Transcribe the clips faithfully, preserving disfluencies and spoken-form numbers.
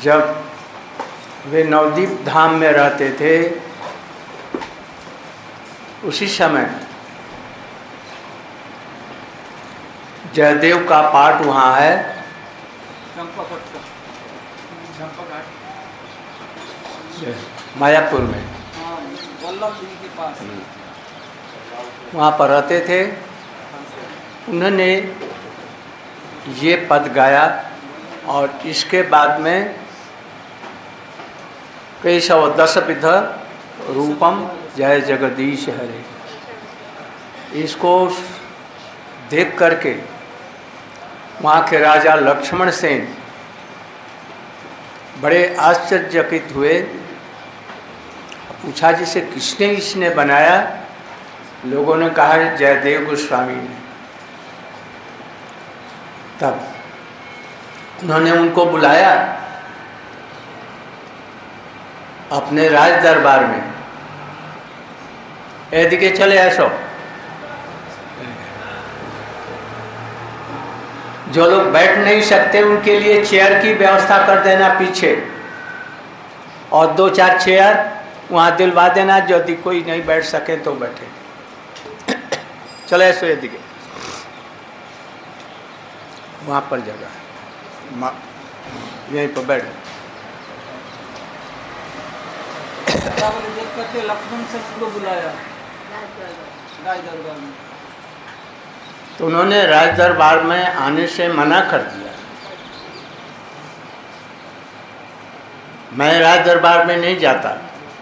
जब वे नवदीप धाम में रहते थे उसी समय जयदेव का पाठ वहाँ है, मायापुर में, वहाँ पर रहते थे। उन्होंने ये पद गाया और इसके बाद में केशव दशविध रूपम जय जगदीश हरे, इसको देख करके वहाँ के राजा लक्ष्मण सेन बड़े आश्चर्यचकित हुए। पूछा जिसे किसने इसने बनाया? लोगों ने कहा जयदेव गोस्वामी ने। तब उन्होंने उनको बुलाया अपने राज दरबार में, एदिके चले ऐसो। जो लोग बैठ नहीं सकते उनके लिए चेयर की व्यवस्था कर देना पीछे, और दो चार चेयर वहाँ दिलवा देना, यदि कोई नहीं बैठ सके तो बैठे। चले ऐसो एदिके, वहाँ पर जगह है, यहीं पर बैठ। लक्ष्मण से को बुलाया राज दरबार में, तो उन्होंने राज दरबार में आने से मना कर दिया। मैं राज दरबार में नहीं जाता,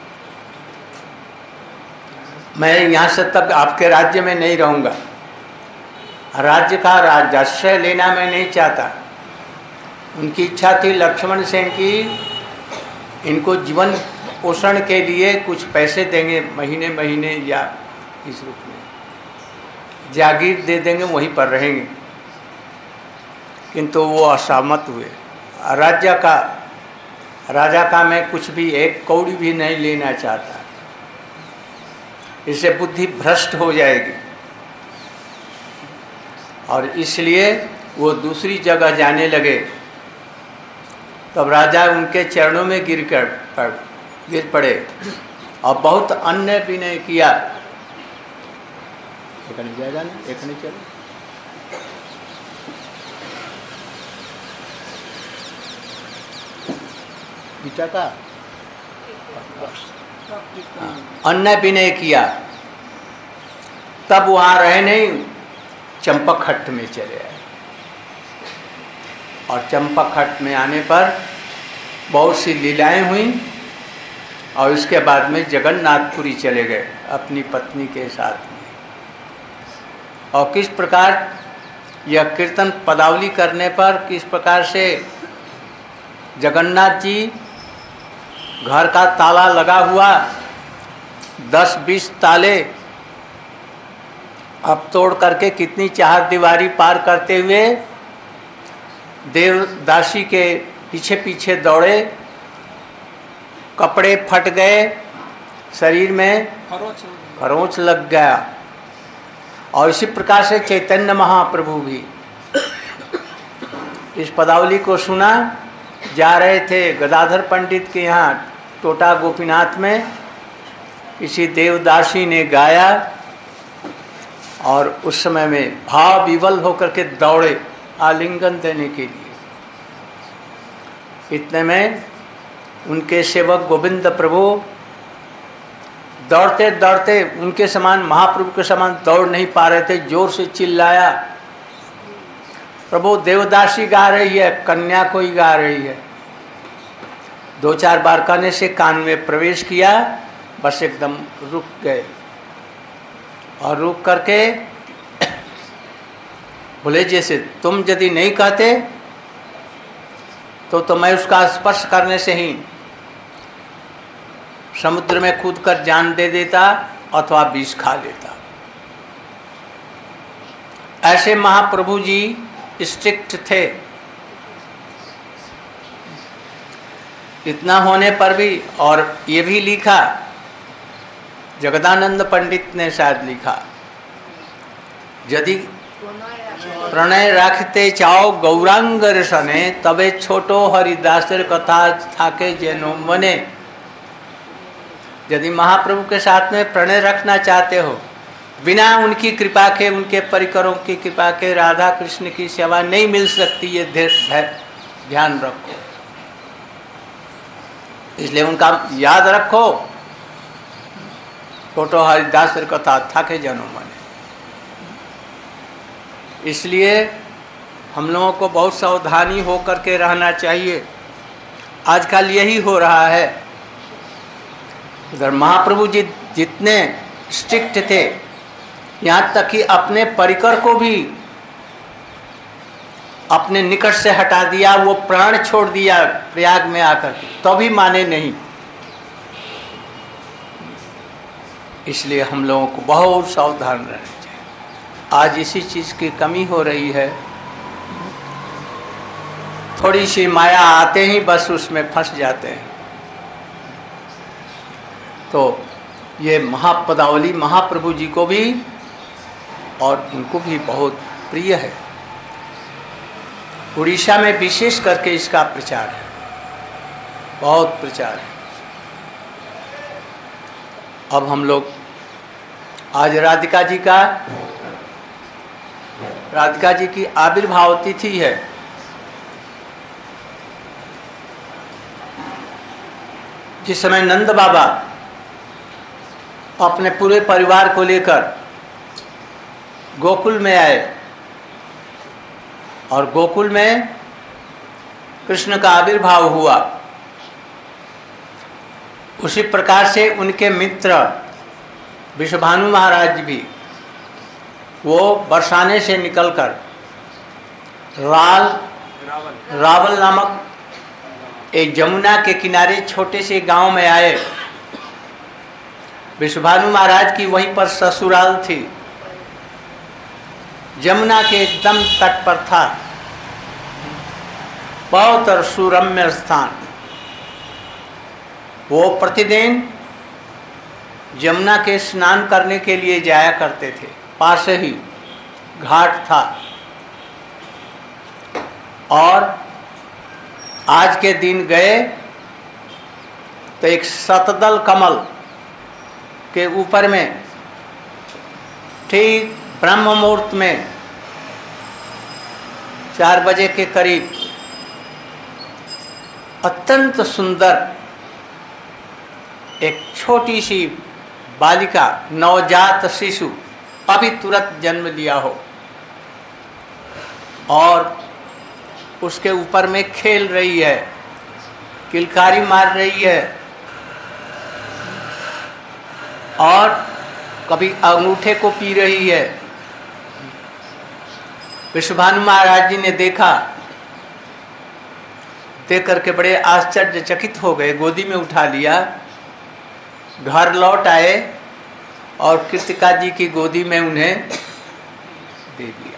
मैं यहाँ से तक आपके राज्य में नहीं रहूँगा, राज्य का राजस्व लेना मैं नहीं चाहता। उनकी इच्छा थी लक्ष्मण सेन की, इनको जीवन पोषण के लिए कुछ पैसे देंगे महीने महीने या इस रूप में जागीर दे देंगे, वहीं पर रहेंगे। किंतु वो असहमत हुए। राज्य का राजा का मैं कुछ भी एक कौड़ी भी नहीं लेना चाहता, इससे बुद्धि भ्रष्ट हो जाएगी, और इसलिए वो दूसरी जगह जाने लगे। तब राजा उनके चरणों में गिर कर पड़ गिर पड़े और बहुत अन्य विनय किया। एखने जाएगा ना, एखने चलो। बेटा का अन्य विनय किया। तब वहाँ रहे नहीं, चंपकहट्ट में चले आए, और चंपकहट्ट में आने पर बहुत सी लीलाएं हुई, और उसके बाद में जगन्नाथपुरी चले गए अपनी पत्नी के साथ में। और किस प्रकार यह कीर्तन पदावली करने पर किस प्रकार से जगन्नाथ जी घर का ताला लगा हुआ, दस बीस ताले अब तोड़ करके कितनी चार दीवारी पार करते हुए देवदासी के पीछे पीछे दौड़े, कपड़े फट गए, शरीर में खरोंच लग गया। और इसी प्रकार से चैतन्य महाप्रभु भी इस पदावली को सुना। जा रहे थे गदाधर पंडित के यहाँ टोटा गोपीनाथ में, किसी देवदासी ने गाया, और उस समय में भाव विवल होकर के दौड़े आलिंगन देने के लिए। इतने में उनके सेवक गोविंद प्रभु दौड़ते दौड़ते उनके समान, महाप्रभु के समान दौड़ नहीं पा रहे थे, जोर से चिल्लाया, प्रभु देवदासी गा रही है, कन्या कोई गा रही है। दो चार बार कहने से कान में प्रवेश किया, बस एकदम रुक गए, और रुक करके बोले जैसे तुम यदि नहीं कहते तो तो मैं उसका स्पर्श करने से ही समुद्र में कूदकर जान दे देता अथवा विष खा लेता। ऐसे महाप्रभु जी स्ट्रिक्ट थे। इतना होने पर भी, और ये भी लिखा, जगदानंद पंडित ने शायद लिखा, यदि प्रणय रखते चाओ गौरांग रसने तबे छोटो हरिदासर कथा थाके जेनो मने। यदि महाप्रभु के साथ में प्रणय रखना चाहते हो, बिना उनकी कृपा के, उनके परिकरों की कृपा के राधा कृष्ण की सेवा नहीं मिल सकती, ये ध्यान रखो। इसलिए उनका याद रखो, छोटो हरिदासर कथा थाके जेनो मने। इसलिए हम लोगों को बहुत सावधानी हो करके रहना चाहिए। आजकल यही हो रहा है। उधर महाप्रभु जी जितने स्ट्रिक्ट थे, यहाँ तक कि अपने परिकर को भी अपने निकट से हटा दिया, वो प्राण छोड़ दिया प्रयाग में आकर, तो भी माने नहीं। इसलिए हम लोगों को बहुत सावधान रहना चाहिए। आज इसी चीज़ की कमी हो रही है। थोड़ी सी माया आते ही बस उसमें फंस जाते हैं। तो ये महापदावली महाप्रभु जी को भी और इनको भी बहुत प्रिय है। उड़ीसा में विशेष करके इसका प्रचार है, बहुत प्रचार है। अब हम लोग आज राधिका जी का राधिका जी की आविर्भाव तिथि है। जिस समय नंद बाबा अपने पूरे परिवार को लेकर गोकुल में आए और गोकुल में कृष्ण का आविर्भाव हुआ, उसी प्रकार से उनके मित्र विश्वभानु महाराज भी वो बरसाने से निकलकर राल रावल नामक एक जमुना के किनारे छोटे से गांव में आए। विश्वभानु महाराज की वहीं पर ससुराल थी, जमुना के एकदम तट पर था, बहुत सुरम्य स्थान। वो प्रतिदिन जमुना के स्नान करने के लिए जाया करते थे, पास ही घाट था। और आज के दिन गए तो एक शतदल कमल के ऊपर में ठीक ब्रह्म मुहूर्त में चार बजे के करीब अत्यंत सुंदर एक छोटी सी बालिका, नवजात शिशु, अभी तुरंत जन्म लिया हो, और उसके ऊपर में खेल रही है, किलकारी मार रही है और कभी अंगूठे को पी रही है। विश्वभानु महाराज जी ने देखा, देख करके बड़े आश्चर्यचकित हो गए, गोदी में उठा लिया, घर लौट आए और कृतिका जी की गोदी में उन्हें दे दिया।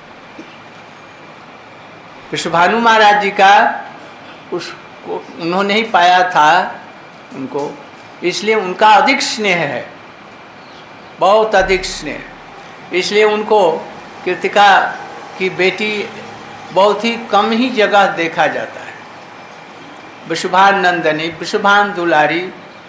विश्वभानु महाराज जी का उसको उन्होंने ही पाया था उनको, इसलिए उनका अधिक स्नेह है, बहुत अधिक स्नेह। इसलिए उनको कृतिका की बेटी बहुत ही कम ही जगह देखा जाता है। विश्वभान नंदनी, विश्वभान दुलारी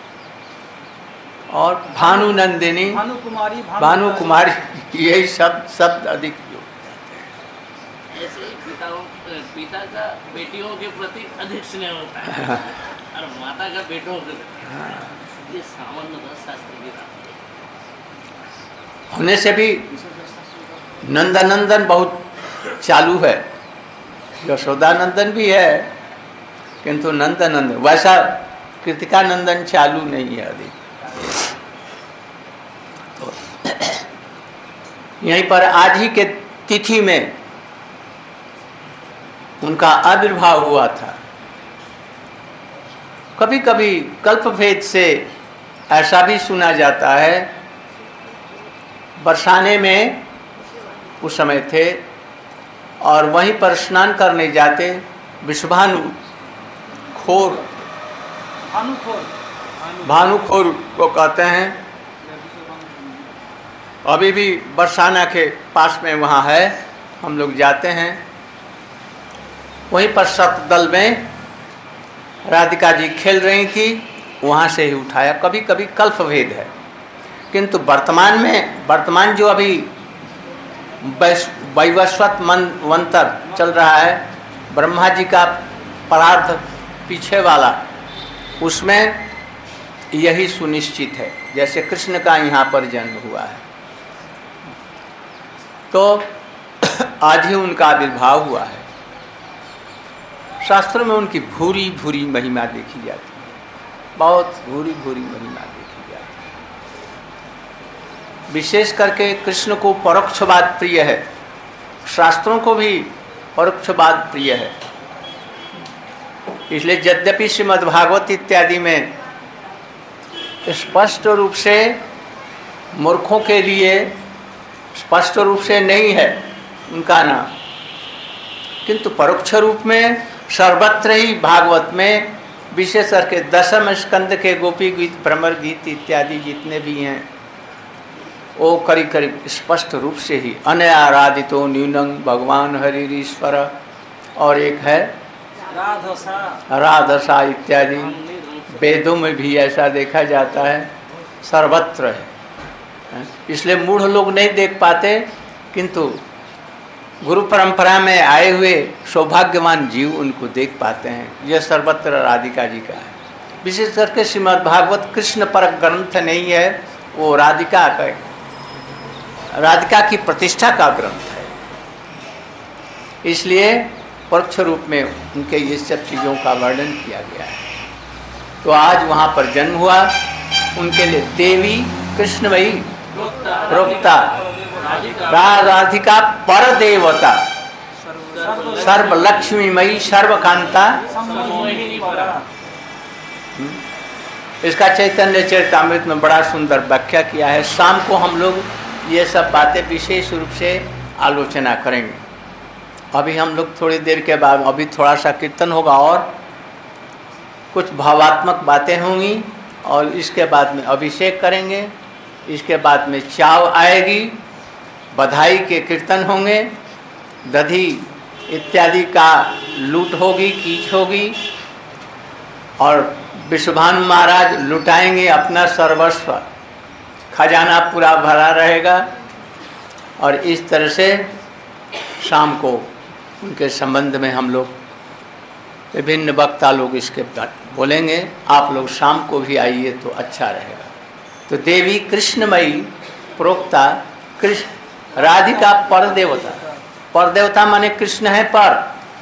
और भानु नंदिनी, भानु कुमारी, भानु कुमारी, यही शब्द शब्द अधिक योग जाते हैं। ऐसे ही पिताओं पिता का बेटियों के प्रति अधिक स्नेह होता है और माता का बेटों के प्रति, ये सामान्य शास्त्र की बात है। होने से भी नंदनंदन बहुत चालू है, यशोदानंदन भी है, किंतु नंदनंदन वैसा कृतिका नंदन चालू नहीं है अधिक। तो यहीं पर आज ही के तिथि में उनका आविर्भाव हुआ था। कभी कभी कल्पभेद से ऐसा भी सुना जाता है, बरसाने में उस समय थे और वहीं पर स्नान करने जाते। विश्वभानु खोर, भानुखोर, भानुखोर को कहते हैं। अभी भी बरसाना के पास में वहाँ है, हम लोग जाते हैं। वहीं पर सतदल में राधिका जी खेल रही थी, वहाँ से ही उठाया। कभी कभी कल्पभेद है, किंतु वर्तमान में वर्तमान जो अभी वैवस्वत मंत्र चल रहा है, ब्रह्मा जी का परार्थ पीछे वाला, उसमें यही सुनिश्चित है, जैसे कृष्ण का यहाँ पर जन्म हुआ है। तो आज ही उनका आविर्भाव हुआ है। शास्त्रों में उनकी भूरी भूरी महिमा देखी जाती है, बहुत भूरी भूरी महिमा देखी जाती है। विशेष करके कृष्ण को परोक्षवाद प्रिय है, शास्त्रों को भी परोक्षवाद प्रिय है। इसलिए यद्यपि श्रीमद्भागवत इत्यादि में स्पष्ट रूप से मूर्खों के लिए स्पष्ट रूप से नहीं है उनका नाम, किंतु परोक्ष रूप में सर्वत्र ही भागवत में, विशेष करके दशम स्कंद के गोपी गीत, भ्रमर गीत इत्यादि जितने भी हैं, वो करीब करीब स्पष्ट रूप से ही अनआराधितो न्यूनं भगवान हरिरीश्वर, और एक है राधसा राधसा इत्यादि। वेदों में भी ऐसा देखा जाता है, सर्वत्र है। इसलिए मूढ़ लोग नहीं देख पाते, किंतु गुरु परंपरा में आए हुए सौभाग्यवान जीव उनको देख पाते हैं। यह सर्वत्र राधिका जी का है। विशेष करके श्रीमद् भागवत कृष्ण पर ग्रंथ नहीं है, वो राधिका का, राधिका की प्रतिष्ठा का ग्रंथ है। इसलिए परोक्ष रूप में उनके ये सब चीज़ों का वर्णन किया गया है। तो आज वहाँ पर जन्म हुआ, उनके लिए देवी कृष्णमयी प्रोक्ता, राधिका पर देवता, सर्व लक्ष्मीमयी सर्वकांता। इसका चैतन्य चरितामृत में बड़ा सुंदर व्याख्या किया है। शाम को हम लोग ये सब बातें विशेष रूप से आलोचना करेंगे। अभी हम लोग थोड़ी देर के बाद, अभी थोड़ा सा कीर्तन होगा और कुछ भावात्मक बातें होंगी, और इसके बाद में अभिषेक करेंगे। इसके बाद में चाव आएगी, बधाई के कीर्तन होंगे, दधी इत्यादि का लूट होगी, कीच होगी, और विश्वभानु महाराज लुटाएंगे अपना सर्वस्व, खजाना पूरा भरा रहेगा। और इस तरह से शाम को उनके संबंध में हम लोग विभिन्न वक्ता लोग इसके बोलेंगे। आप लोग शाम को भी आइए तो अच्छा रहेगा। तो देवी कृष्णमयी प्रोक्ता, कृष्ण राधिका पर देवता। पर देवता माने कृष्ण है पर,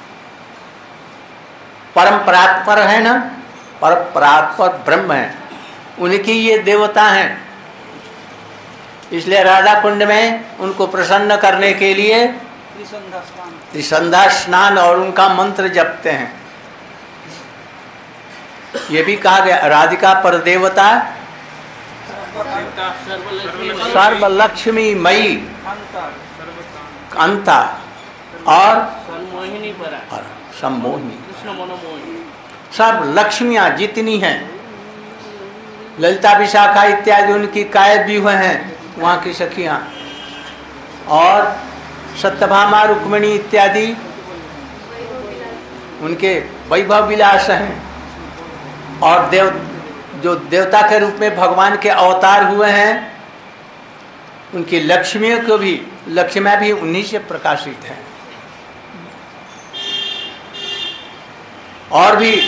परम परात्पर है ना, पर परात्पर ब्रह्म है, उनकी ये देवता हैं। इसलिए राधा कुंड में उनको प्रसन्न करने के लिए त्रिसंध्या स्नान और उनका मंत्र जपते हैं। ये भी कहा गया राधिका पर देवता, सर्व लक्ष्मी मई अंता, और सम्मोहिनी, सब लक्ष्मियाँ जितनी हैं, ललिता विशाखा इत्यादि उनकी कायद भी हुए हैं वहाँ की सखियाँ, और सत्यभामा रुक्मिणी इत्यादि उनके वैभव विलास हैं। और देव जो देवता के रूप में भगवान के अवतार हुए हैं, उनकी लक्ष्मियों को भी, लक्ष्मियाँ भी उन्हीं से प्रकाशित हैं। और भी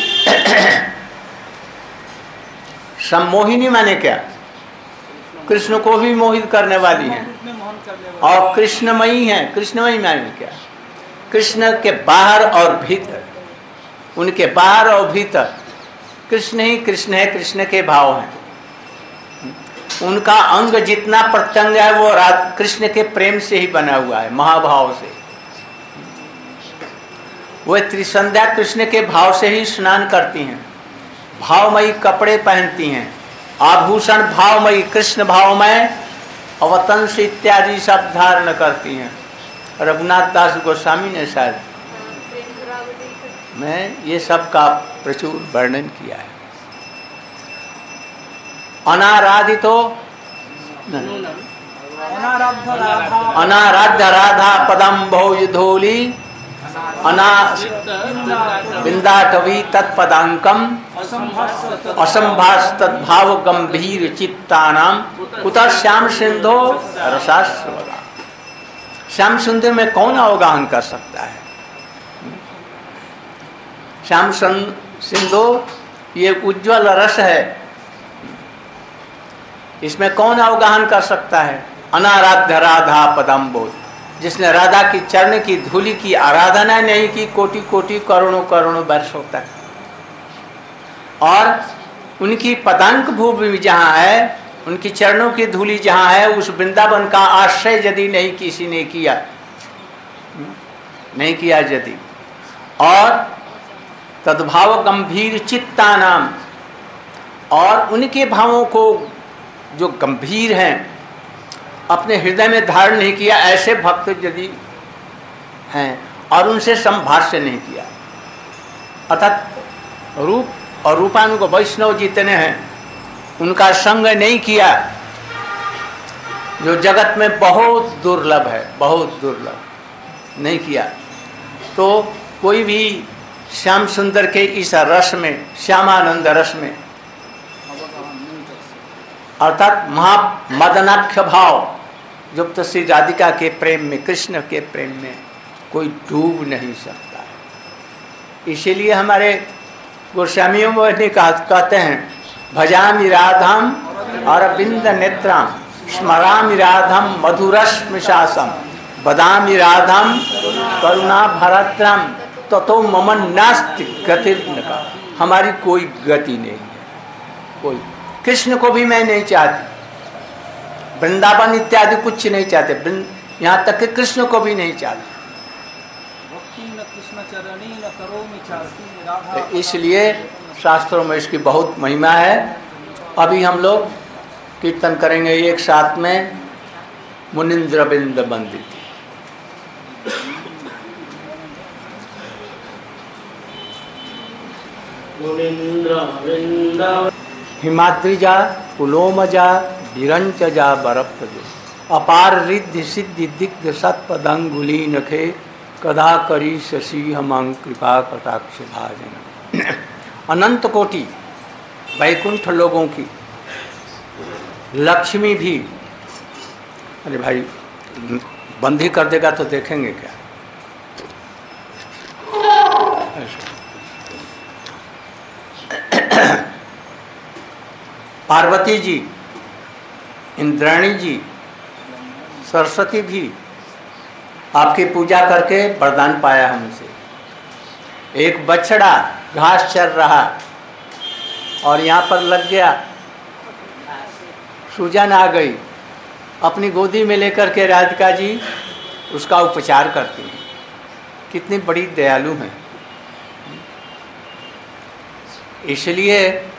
सम्मोहिनी माने क्या, कृष्ण को भी मोहित करने वाली हैं, और कृष्णमयी हैं। कृष्णमयी माने क्या, कृष्ण के बाहर और भीतर, उनके बाहर और भीतर कृष्ण ही कृष्ण है, कृष्ण के भाव हैं। उनका अंग जितना प्रत्यंग है वो कृष्ण के प्रेम से ही बना हुआ है, महाभाव से। वो त्रिसंध्या कृष्ण के भाव से ही स्नान करती हैं, भावमयी कपड़े पहनती हैं, आभूषण भावमयी, कृष्ण भावमय अवतंस इत्यादि सब धारण करती हैं। रघुनाथ दास गोस्वामी ने शायद मैं ये सब का प्रचुर वर्णन किया है। अनाराधितो अनाराध्य राधा अनाराध्य राधा पदम बहुधोली अना बिंदाटवी तत्पदांकम असंभास तद्भाव गंभीर चित्तानाम कुतः श्याम सिंधो रसास्वदा। श्याम सुंदर में कौन अवगाहन कर सकता है? श्याम सिंधु ये उज्ज्वल रस है, इसमें कौन अवगाहन कर सकता है? अनाराध्य राधा पदम बोध, जिसने राधा की चरण की धूलि की आराधना नहीं की कोटि कोटि करोड़ों करोड़ों वर्षों तक, और उनकी पदांक भूमि जहाँ है, उनकी चरणों की धूलि जहाँ है, उस वृंदावन का आश्रय यदि नहीं किसी ने किया नहीं किया यदि, और तद्भाव गंभीर चित्ता नाम, और उनके भावों को जो गंभीर हैं अपने हृदय में धारण नहीं किया, ऐसे भक्त यदि हैं और उनसे संभाष्य नहीं किया, अर्थात रूप और रूपानुग वैष्णव जितने हैं उनका संग नहीं किया, जो जगत में बहुत दुर्लभ है, बहुत दुर्लभ नहीं किया, तो कोई भी श्याम सुंदर के इस रस में, श्यामानंद रस में, अर्थात महा मदनाख्य भाव युक्त श्री राधिका के प्रेम में, कृष्ण के प्रेम में कोई डूब नहीं सकता। इसीलिए हमारे गोस्वामियों ने कहते हैं, भजामि राधाम अरविंद नेत्राम स्मरामि राधाम मधुरस्मिशासम बदामि राधाम करुणा भरत्रम ततो ममन नास्ति गतिर्नका। हमारी कोई गति नहीं है, कोई। कृष्ण को भी मैं नहीं चाहती, वृंदावन इत्यादि कुछ नहीं चाहते, यहाँ तक कि कृष्ण को भी नहीं चाहते। इसलिए शास्त्रों में इसकी बहुत महिमा है। अभी हम लोग कीर्तन करेंगे एक साथ में, मुनिंद्र बिंद बंदित। हिमाद्रिजा पुलोमजा विरंचजा बरफजा अपार रिद्धि सिद्धि दिग्ध सत्पदंगुली नखे कदा करी शशि हमांग कृपा कटाक्ष भाजन। अनंत कोटि वैकुंठ लोगों की लक्ष्मी भी, अरे भाई बंदी कर देगा तो देखेंगे क्या। पार्वती जी, इंद्राणी जी, सरस्वती भी आपकी पूजा करके वरदान पाया हमसे। एक बछड़ा घास चर रहा और यहाँ पर लग गया, सूजन आ गई, अपनी गोदी में लेकर के राधिका जी उसका उपचार करती हैं। कितनी बड़ी दयालु हैं। इसलिए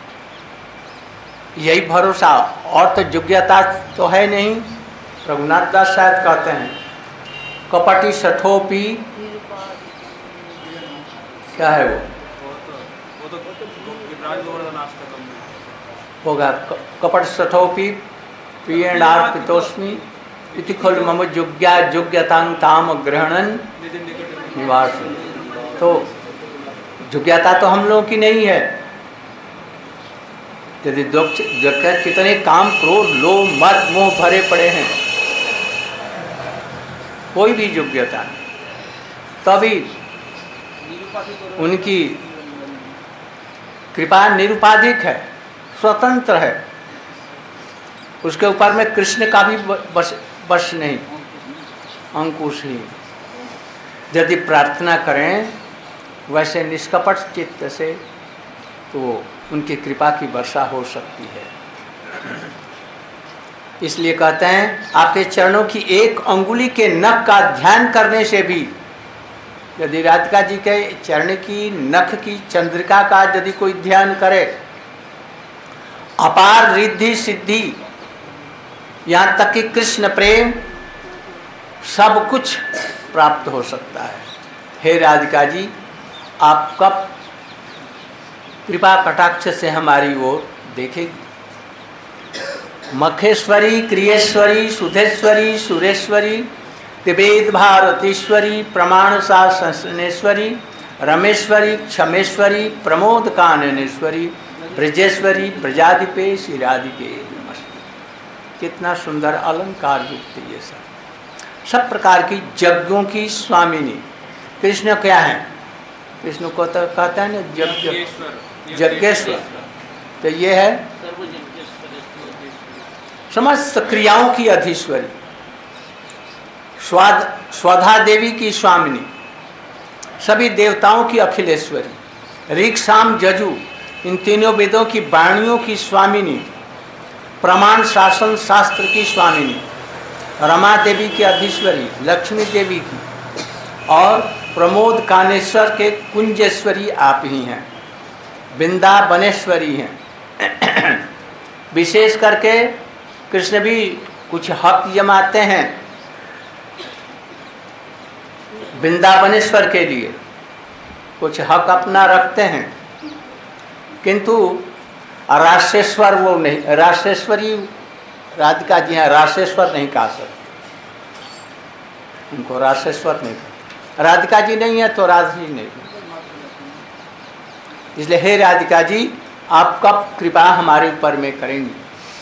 यही भरोसा, और तो योग्यता तो है नहीं। रघुनाथ दास शायद कहते हैं, कपटी सठोपी, क्या है वो होगा, कपट सठोपी प्रियणार्पितोस्मि इति खलु मम योग्या योग्यतां ताम ग्रहणन निवास। तो योग्यता तो हम लोगों की नहीं है। यदि कितने काम क्रोध लोभ मद मोह भरे पड़े हैं, कोई भी योग्यता नहीं, तभी उनकी कृपा निरुपाधिक है, स्वतंत्र है। उसके ऊपर में कृष्ण का भी बस बस नहीं, अंकुश ही। यदि प्रार्थना करें वैसे निष्कपट चित्त से, तो उनकी कृपा की वर्षा हो सकती है। इसलिए कहते हैं, आपके चरणों की एक अंगुली के नख का ध्यान करने से भी, यदि राधिका जी के चरण की नख की चंद्रिका का यदि कोई ध्यान करे, अपार रिद्धि सिद्धि, यहाँ तक कि कृष्ण प्रेम, सब कुछ प्राप्त हो सकता है। हे राधिका जी, आप कब कृपा कटाक्ष से हमारी ओर देखेगी। मखेश्वरी, क्रियेश्वरी, सुधेश्वरी, सुरेश्वरी, त्रिवेद भारतीश्वरी, प्रमाण शासनेश्वरी, रमेश्वरी, क्षमेश्वरी, प्रमोद काननेश्वरी, ब्रजेश्वरी, ब्रजाधिपे, शिराधिपे नमस्ते। कितना सुंदर अलंकार युक्त ये सब सब प्रकार की यज्ञों की स्वामिनी। कृष्ण क्या है? कृष्ण को तो कहते हैं ना यज्ञ यज्ञेश्वर, तो ये है समस्त क्रियाओं की अधीश्वरी, स्वाद स्वधा देवी की स्वामिनी, सभी देवताओं की अखिलेश्वरी, ऋक् साम यजु इन तीनों वेदों की वाणियों की स्वामिनी, प्रमाण शासन शास्त्र की स्वामिनी, रमा देवी की अधीश्वरी, लक्ष्मी देवी की, और प्रमोद कानेश्वर के कुंजेश्वरी आप ही हैं, वृंदावनेश्वरी हैं। विशेष करके कृष्ण भी कुछ हक जमाते हैं वृंदावनेश्वर के लिए, कुछ हक अपना रखते हैं, किंतु राशेश्वर वो नहीं, राशेश्वरी राधिका जी हैं, राशेश्वर नहीं कहा सकते, उनको राशेश्वर नहीं कहा। राधिका जी नहीं है तो राधा जी नहीं। इसलिए हे राधिका जी, आप कब कृपा हमारे ऊपर में करेंगी।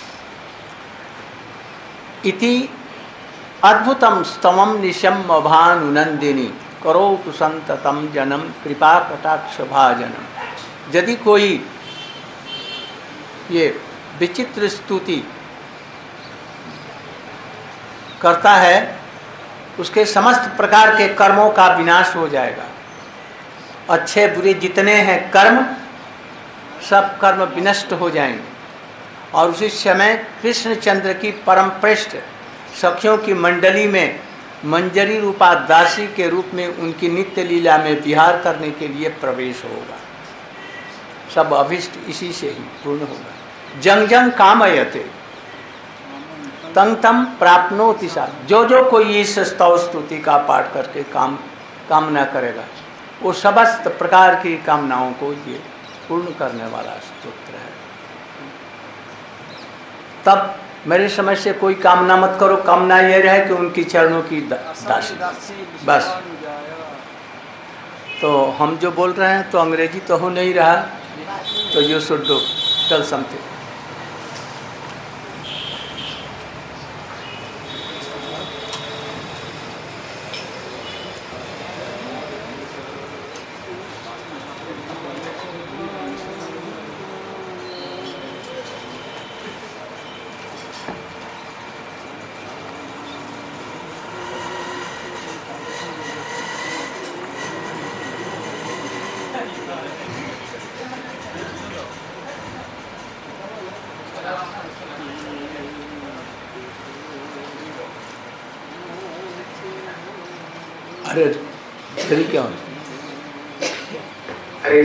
इति अद्भुतम स्तवम निशम भानुनंदिनी करोतु संततम जनम कृपा कटाक्ष भाजनम। यदि कोई ये विचित्र स्तुति करता है, उसके समस्त प्रकार के कर्मों का विनाश हो जाएगा। अच्छे बुरे जितने हैं कर्म, सब कर्म विनष्ट हो जाएंगे। और उसी समय कृष्णचंद्र की परम पृष्ठ सखियों की मंडली में मंजरी रूपा दासी के रूप में उनकी नित्य लीला में विहार करने के लिए प्रवेश होगा। सब अभिष्ट इसी से ही पूर्ण होगा। जंग जंग कामयते तंग तम प्राप्नोति सा। जो जो कोई इस स्तव स्तुति का पाठ करके काम कामना करेगा, वो समस्त प्रकार की कामनाओं को ये पूर्ण करने वाला स्तोत्र है। तब मेरे समझ से कोई कामना मत करो, कामना ये रहे कि उनकी चरणों की दासी, बस। तो हम जो बोल रहे हैं तो अंग्रेजी तो हो नहीं रहा, तो you should do tell something. अरे तेरी क्या हो? अरे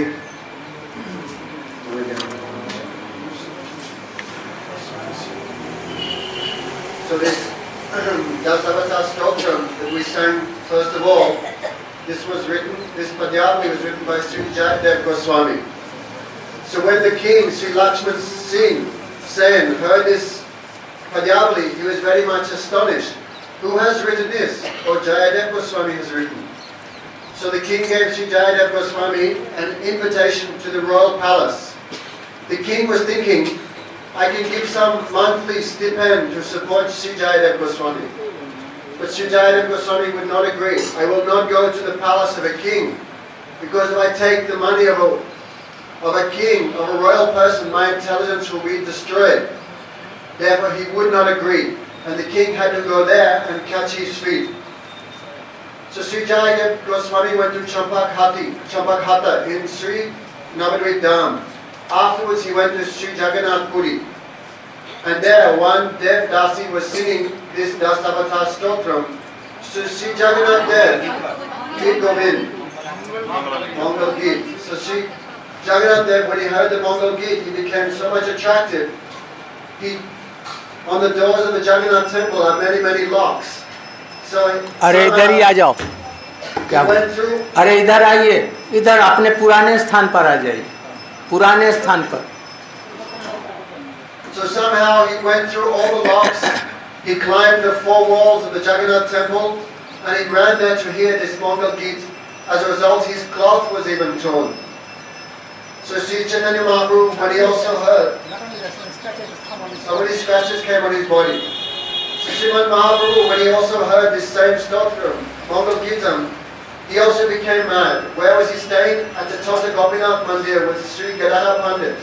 So this Dasavata Stotram that we sang first of all, this was written, this Padyavali was written by Sri Jayadev Goswami. So when the king, Sri Lakshman Singh, Sen, heard this Padyavali, he was very much astonished. Who has written this? Oh, Jayadev Goswami has written. So the king gave Sri Jayadev Goswami an invitation to the royal palace. The king was thinking, I can give some monthly stipend to support Sri Jayadev Goswami. But Sri Jayadev Goswami would not agree. I will not go to the palace of a king, because if I take the money of a, of a king, of a royal person, my intelligence will be destroyed. Therefore he would not agree. And the king had to go there and catch his feet. So Sri Jayadev Goswami went to Champakhati, Champakhata in Sri Navadvip Dham. Afterwards he went to Sri Jagannath Puri. And there one Dev Dasi was singing this Dasavata Stotram. So Sri Jagannath Dev, Git Govind, Mangal Git. So Sri Jagannath Dev, when he heard the Mangal Git, he became so much attracted. He On the doors of the Jagannath temple are many, many locks. So, अरे इधर ही आ जाओ। क्या? अरे इधर आइए, इधर अपने पुराने स्थान पर आ जाइए, पुराने स्थान पर। So somehow he went through all the locks, he climbed the four walls of the Jagannath temple, and he ran there to hear this Mangal Geet. As a result, his cloth was even torn. So Sri Chaitanya Mahaprabhu, when he also heard, so many scratches came on his body. So Srimad Mahaprabhu, when he also heard this same stotram, Mangal Geetam, he also became mad. Where was he staying? At the Tota Gopinath Mandir with Sri Gadadhar Pandit.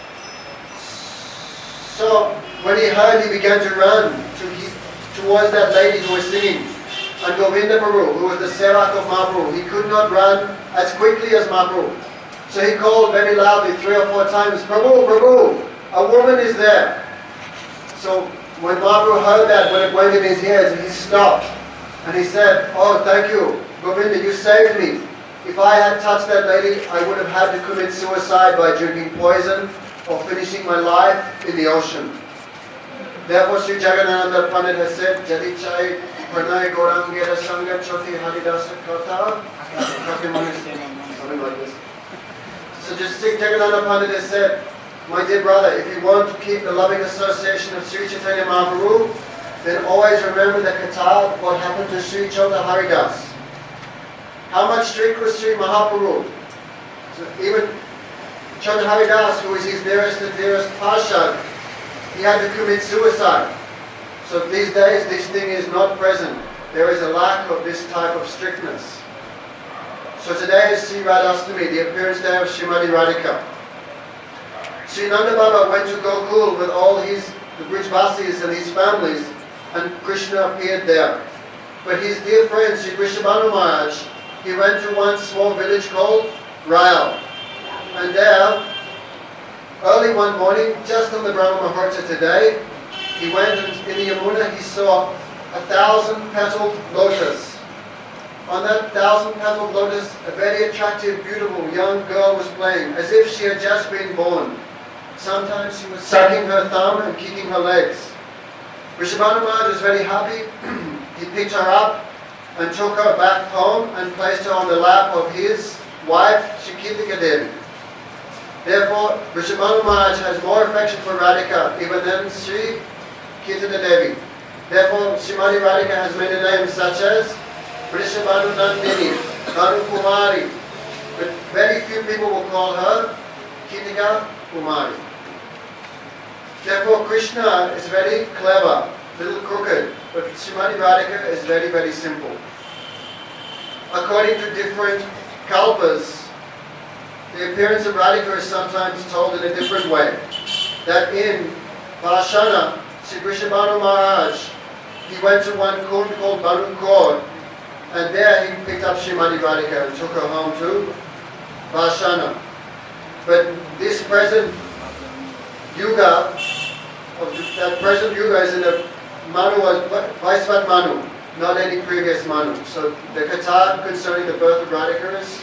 So when he heard, he began to run to he, towards that lady who was singing. And Govinda Prabhu, who was the Sevak of Mahaprabhu, he could not run as quickly as Mahaprabhu. So he called very loudly three or four times, Prabhu, Prabhu, a woman is there. So when Mahaprabhu heard that, when it went in his ears, he stopped. And he said, oh, thank you, Govinda, you saved me. If I had touched that lady, I would have had to commit suicide by drinking poison or finishing my life in the ocean. Therefore, Sri Jagannatha Pandit has said, Jadi chai pranay gorangera sangha choti haridasa kata. Something like this. So just Sri Jagannatha Pandit has said, my dear brother, if you want to keep the loving association of Sri Chaitanya Mahaprabhu, then always remember the katha, what happened to Sri Chota Haridas. How much strict was Sri Mahaprabhu? So even Chota Haridas, who is his nearest and dearest Parshad, he had to commit suicide. So these days this thing is not present. There is a lack of this type of strictness. So today is Sri Radhastami, the appearance day of Srimati Radhika. Sri Nanda Baba went to Gokul with all his the Brijvasis and his families, and Krishna appeared there. But his dear friend Sri Vrishabhanu Maharaj, he went to one small village called Rayal. And there, early one morning, just on the Brahma Muhurta today, he went and in the Yamuna, he saw a thousand petaled lotus. On that thousand petaled lotus, a very attractive, beautiful young girl was playing, as if she had just been born. Sometimes she was sucking her thumb and kicking her legs. Vrishabhanu Maharaj was very happy. He picked her up and took her back home and placed her on the lap of his wife, Shikitika Devi. Therefore, Vrishabhanu Maharaj has more affection for Radhika even than Sri Kirtana Devi. Therefore, Srimati Radhika has many names such as Vrishabhanu Nandini, Bhanu Kumari. But very few people will call her Kirtika Kumari. Therefore, Krishna is very clever, little crooked, but Srimati Radhika is very, very simple. According to different kalpas, the appearance of Radhika is sometimes told in a different way. That in Parashana, Sri Vrishabhanu Maharaj, he went to one kund called Banu Kaur, and there he picked up Srimati Radhika and took her home to Parashana. But this present yuga, of that present yuga is in a Manu, Vaisvat Manu, not any previous Manu. So the katha concerning the birth of Radhika is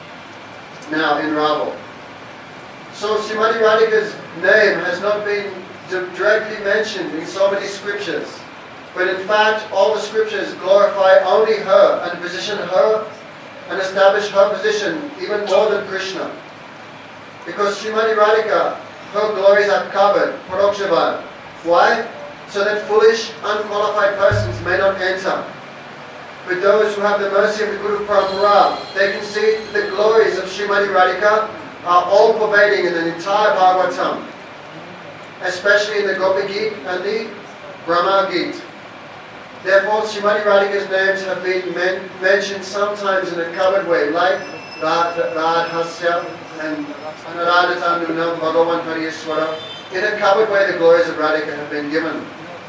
now in Raval. So Srimati Radhika's name has not been directly mentioned in so many scriptures. But in fact, all the scriptures glorify only her and position her and establish her position even more than Krishna. Because Srimati Radhika, her glories are covered, Parokshavad. Why? So that foolish, unqualified persons may not enter. But those who have the mercy of the Guru Parampara, they can see the glories of Srimati Radhika are all pervading in the entire Bhagavatam, especially in the Gopi Geet and the Brahma Geet. Therefore, Srimati Radhika's names have been men mentioned sometimes in a covered way, like Radhasya and Radhatanunam Bhagavan Harishwara. In a covered way, the glories of Radhika have been given.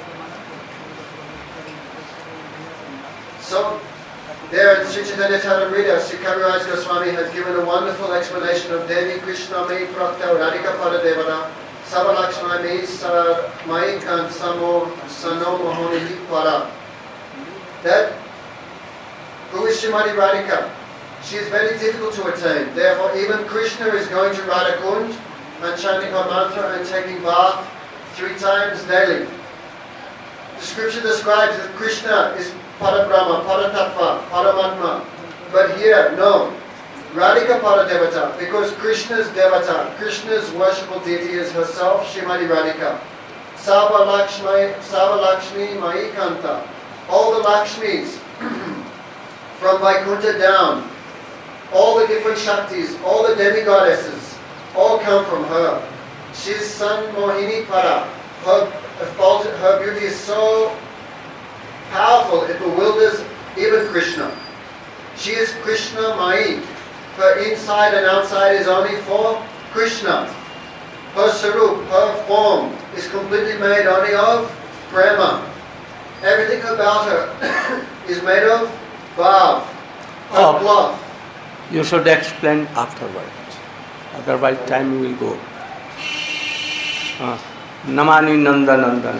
So, there in Sri Chaitanya Charitamrita, Sri Kaviraj Goswami has given a wonderful explanation of Devi Krishna Mai Prakta Radhika Pada Devada Savalakshma Mai Sar Mai Kan Samo Sano Mohoni Para. That who is Srimati Radhika? She is very difficult to attain. Therefore, even Krishna is going to Radha Kund and chanting her mantra and taking bath three times daily. The scripture describes that Krishna is Parabrahma, Paratattva, Paramatma. But here, no. Radhika Paradevata, because Krishna's Devata, Krishna's worshipful deity is herself, Srimati Radhika. Sava Lakshmi, Sava Lakshmi Maikanta. All the Lakshmis from Vaikuntha down, all the different Shaktis, all the demigoddesses, all come from her. She's Sun Mohini Para. Her, her beauty is so powerful, it bewilders even Krishna. She is Krishna Mai. Her inside and outside is only for Krishna. Her sarup, her form is completely made only of prema. Everything about her is made of bhav, Oh. of love. You should explain afterward. Otherwise time will go. Uh, Namani Nanda Nandana.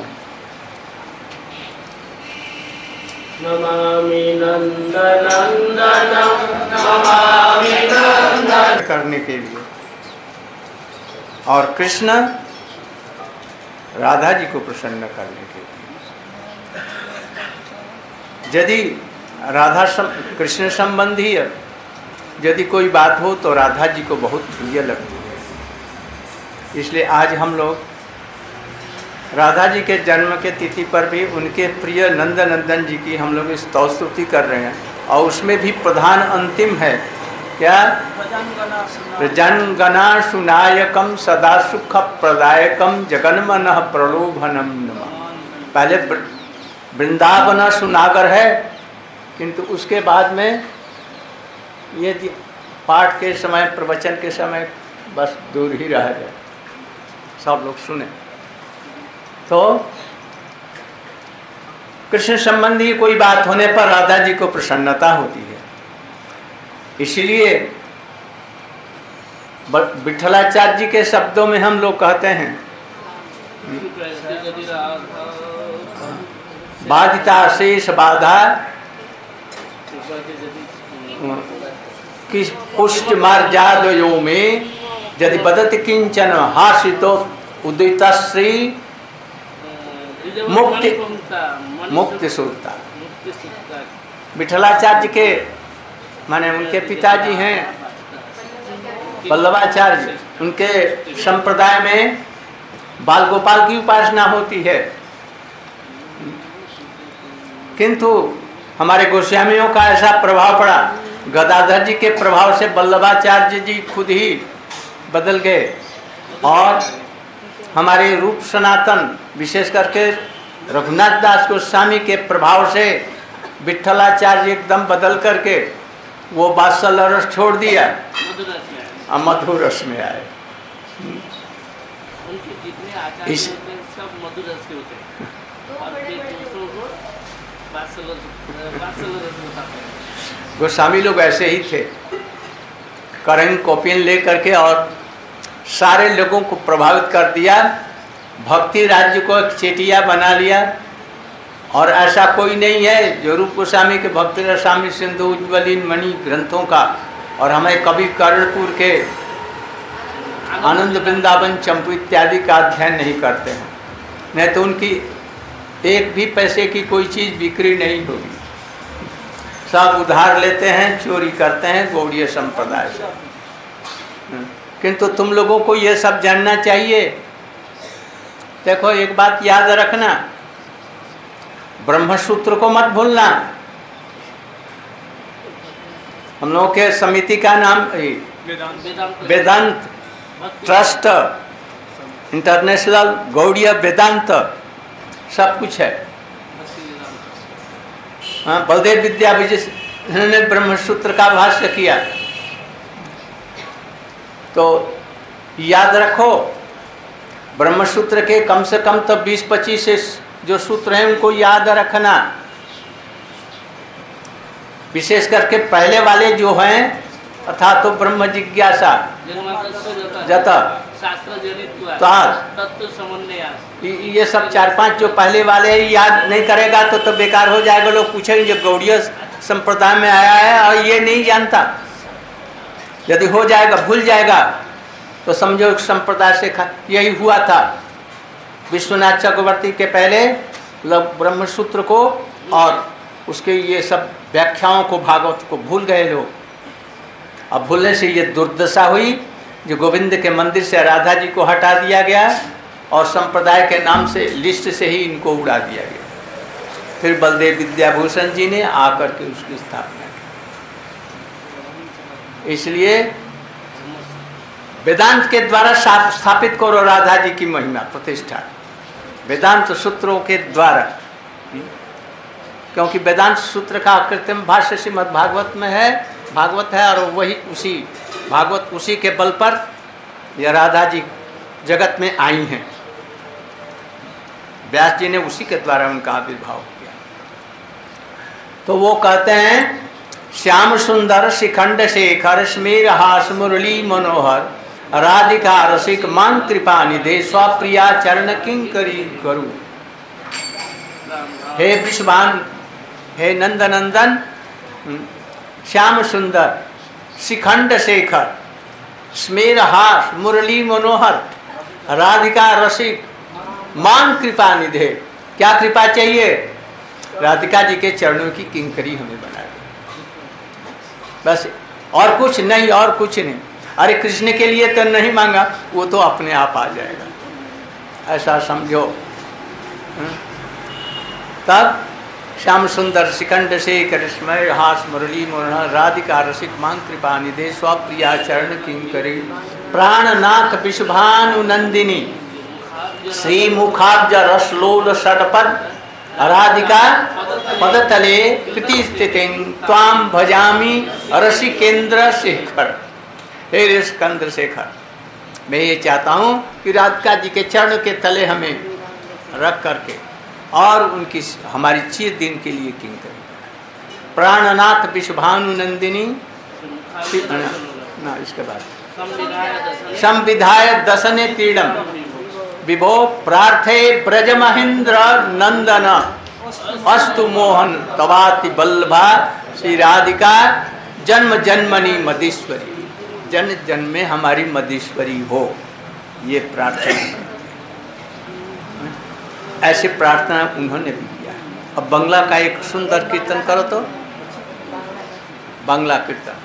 Namami नन्दनन्दनं Namami नन्दनं करने के लिए। और कृष्ण राधा जी को प्रसन्न करने के लिए। यदि राधा सम, कृष्ण संबंधी यदि कोई बात हो तो राधा जी को बहुत प्रिय लगती है। इसलिए आज हम लोग राधा जी के जन्म के तिथि पर भी उनके प्रिय नंद नंदन जी की हम लोग स्तव स्तुति कर रहे हैं। और उसमें भी प्रधान अंतिम है क्या? जनगणा सुनायकम सदा सुख प्रदायकम जगन्मनः प्रलोभनम नमः। पहले वृंदावन सुनागर है, किंतु उसके बाद में ये पाठ के समय, प्रवचन के समय बस दूर ही रह गए, सब लोग सुने। तो कृष्ण संबंधी कोई बात होने पर राधा जी को प्रसन्नता होती है। इसलिए विठलाचार्य जी के शब्दों में हम लोग कहते हैं बाधिता शेष बाधा किस पुष्ट मार्जादयो में यदि बदत किंचन हासितो उदिता श्री मुक्ति मुक्ति सूत्रता। विठलाचार्य के माने उनके पिताजी हैं वल्लभाचार्य। उनके संप्रदाय में बाल गोपाल की उपासना होती है, किंतु हमारे गोस्वामियों का ऐसा प्रभाव पड़ा, गदाधर जी के प्रभाव से वल्लभाचार्य जी खुद ही बदल गए। और हमारे रूप सनातन विशेष करके रघुनाथ दास गोस्वामी के प्रभाव से विठलाचार्य एकदम बदल करके वो बात्सल्य रस छोड़ दिया और मधुर रस में आए। उनके जितने आचार्य इस- होते हैं सब मधुर रस के होते हैं और फिर दूसरों को बात्सल्य बात्सल्य रस बताते हैं। गोस्वामी लोग ऐसे ही थे, करंग कॉपियन ले करके और सारे लोगों को प्रभावित कर दिया। भक्ति राज्य को एक चेटिया बना लिया। और ऐसा कोई नहीं है जो रूप गोस्वामी के भक्ति रसामी सिंधु उज्ज्वलिन मणि ग्रंथों का और हमें कवि कर्णपुर के आनंद वृंदावन चंपू इत्यादि का अध्ययन नहीं करते हैं, नहीं तो उनकी एक भी पैसे की कोई चीज़ बिक्री नहीं होगी। सब उधार लेते हैं, चोरी करते हैं गौड़ीय संप्रदाय से। किंतु तुम लोगों को ये सब जानना चाहिए। देखो एक बात याद रखना, ब्रह्मसूत्र को मत भूलना। हम लोगों के समिति का नाम वेदांत वेदांत ट्रस्ट इंटरनेशनल गौड़ीय वेदांत सब कुछ है। हाँ, बलदेव विद्या विजय ने ब्रह्मसूत्र का भाष्य किया। तो याद रखो, ब्रह्मसूत्र के कम से कम तो बीस पच्चीस जो सूत्र हैं उनको याद रखना। विशेष करके पहले वाले जो हैं अर्थात तो ब्रह्म जिज्ञासा जत शास्त्र जनित हुआ तत्व समन्वय, ये सब चार पांच जो पहले वाले याद नहीं करेगा तो तो बेकार हो जाएगा। लोग पूछेंगे जो गौड़ीय संप्रदाय में आया है और ये नहीं जानता, यदि हो जाएगा भूल जाएगा तो समझो संप्रदाय से यही हुआ था। विश्वनाथ चक्रवर्ती के पहले ब्रह्मसूत्र को और उसके ये सब व्याख्याओं को भागवत को भूल गए लोग। अब भूलने से ये दुर्दशा हुई जो गोविंद के मंदिर से राधा जी को हटा दिया गया और संप्रदाय के नाम से लिस्ट से ही इनको उड़ा दिया गया। फिर बलदेव विद्याभूषण जी ने आकर के उसकी स्थापना की। इसलिए वेदांत के द्वारा स्थापित करो राधा जी की महिमा प्रतिष्ठा, वेदांत सूत्रों के द्वारा, क्योंकि वेदांत सूत्र का कृत्रिम भाष्य श्रीमद् भागवत में है, भागवत है, और वही उसी भागवत उसी के बल पर यह राधा जी जगत में आई हैं। व्यास जी ने उसी के द्वारा उनका आविर्भाव किया। तो वो कहते हैं श्याम सुंदर शिखंड शेखर स्मेर हास मुरली मनोहर राधिका रसिक मान कृपा निधे स्वप्रिया चरण किंकरी करू। हे विश्वान, हे नंदनंदन, श्याम सुंदर शिखंड शेखर स्मेर हास मुरली मनोहर राधिका रसिक मान कृपा निधे। क्या कृपा चाहिए? राधिका जी के चरणों की किंकरी हमें बना दे, बस, और कुछ नहीं, और कुछ नहीं। अरे कृष्ण के लिए तो नहीं मांगा, वो तो अपने आप आ जाएगा, ऐसा समझो। तब श्याम सुंदर शिखंड से करिश्मय हास मुरली मनोहर राधिका रसिक मान कृपा निधे स्वप्रिया चरण किंकरी प्राणनाथ विश्वभानु नंदिनी श्री मुखाब्ज रसलोल षटपद राधिका पदतले कृति स्थितिं त्वाम भजामि रसिकेंद्र शेखर। हे स्कंद्र शेखर, मैं ये चाहता हूँ कि राधिका जी के चरण के तले हमें रख करके और उनकी हमारी चिर दिन के लिए किंकरी। प्राणनाथ विश्वभानु नंदिनी ना, इसके बाद संविधाय दसने तीर्णम विभो प्रार्थे ब्रज महेंद्र नंदन अस्तु मोहन तवाति बल्लभा। श्री राधिका जन्म जन्मनी मदीश्वरी, जन्म जन्म में हमारी मदीश्वरी हो, ये प्रार्थना। ऐसी प्रार्थना उन्होंने भी किया। अब बंगला का एक सुंदर कीर्तन करो तो, बांग्ला कीर्तन।